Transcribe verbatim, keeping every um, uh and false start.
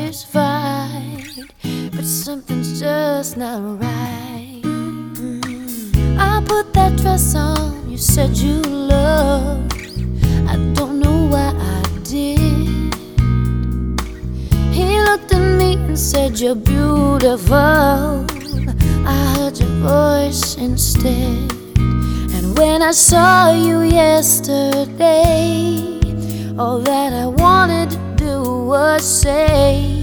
is fine, but something's just not right. I put that dress on you said you loved. I don't know why I did. He looked at me and said you're beautiful. I heard your voice instead. And when I saw you yesterday, all that I wanted to do was say